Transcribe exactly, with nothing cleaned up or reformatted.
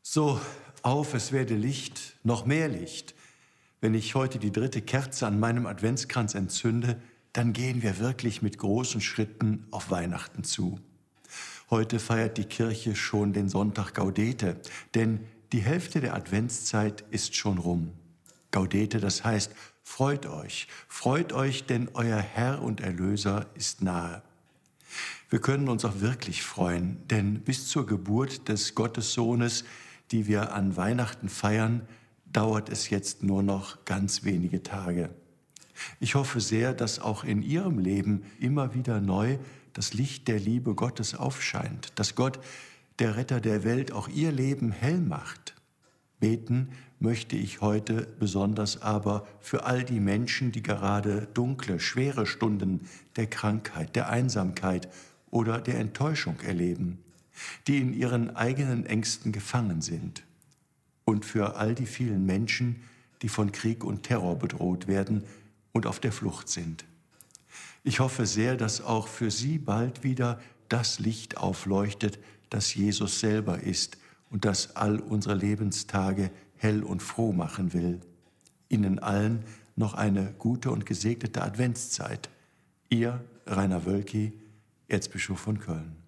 So, auf, es werde Licht, noch mehr Licht. Wenn ich heute die dritte Kerze an meinem Adventskranz entzünde, dann gehen wir wirklich mit großen Schritten auf Weihnachten zu. Heute feiert die Kirche schon den Sonntag Gaudete, denn die Hälfte der Adventszeit ist schon rum. Gaudete, das heißt, freut euch, freut euch, denn euer Herr und Erlöser ist nahe. Wir können uns auch wirklich freuen, denn bis zur Geburt des Gottessohnes, die wir an Weihnachten feiern, dauert es jetzt nur noch ganz wenige Tage. Ich hoffe sehr, dass auch in Ihrem Leben immer wieder neu das Licht der Liebe Gottes aufscheint, dass Gott, der Retter der Welt, auch Ihr Leben hell macht. Beten möchte ich heute besonders aber für all die Menschen, die gerade dunkle, schwere Stunden der Krankheit, der Einsamkeit oder der Enttäuschung erleben, die in ihren eigenen Ängsten gefangen sind. Und für all die vielen Menschen, die von Krieg und Terror bedroht werden und auf der Flucht sind. Ich hoffe sehr, dass auch für Sie bald wieder das Licht aufleuchtet, das Jesus selber ist und das all unsere Lebenstage hell und froh machen will. Ihnen allen noch eine gute und gesegnete Adventszeit. Ihr Rainer Wölki, Erzbischof von Köln.